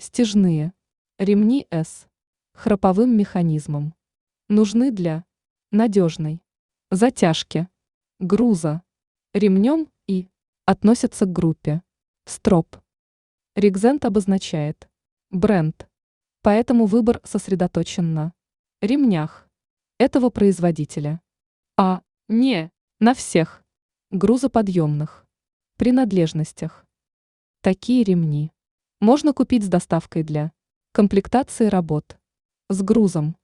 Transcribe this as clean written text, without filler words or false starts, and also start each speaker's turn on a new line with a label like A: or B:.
A: Стяжные. Ремни с храповым механизмом. Нужны для надежной затяжки груза ремнем и относятся к группе строп. Регзент обозначает бренд, поэтому выбор сосредоточен на ремнях этого производителя, а не на всех грузоподъемных принадлежностях. Такие ремни можно купить с доставкой для комплектации работ с грузом.